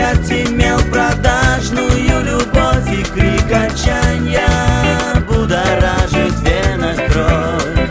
взгляд имел продажную любовь, и крик отчаяния будоражит в венах кровь.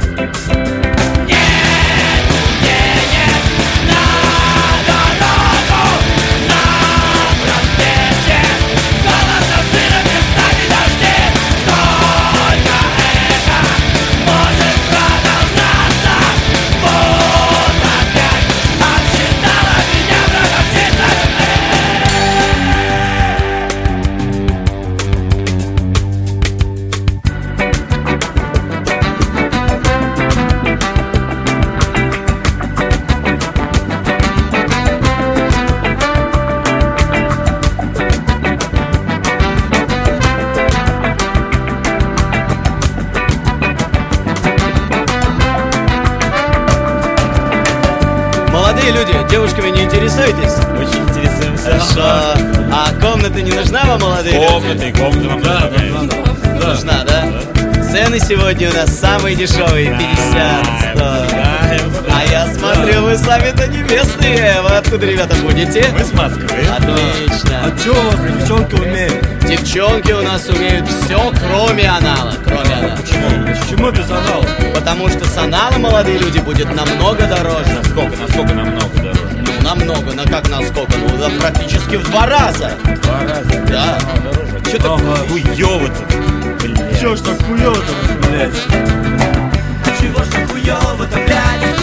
Молодые люди, девушками не интересуетесь? Очень интересуемся. Хорошо. А комната не нужна вам, молодые люди? Комната вам нужна. Нужна, да? Цены сегодня у нас самые дешевые, 50, 100. А я смотрю, вы сами-то не местные. Вы откуда, ребята, будете? Мы с Москвы. Отлично. А чё у вас девчонки умеют? Девчонки у нас умеют все, кроме анала. Кроме анала. Почему без анала? Потому что с аналом, молодые люди, будет намного дороже. Насколько намного дороже? Ну, намного, на как насколько? Ну, да, практически в 2 раза. 2 раза? Да. Чё так хуёво-то? Блядь. Чё ж так хуёво-то, блядь? Чего ж так хуёво-то, блядь?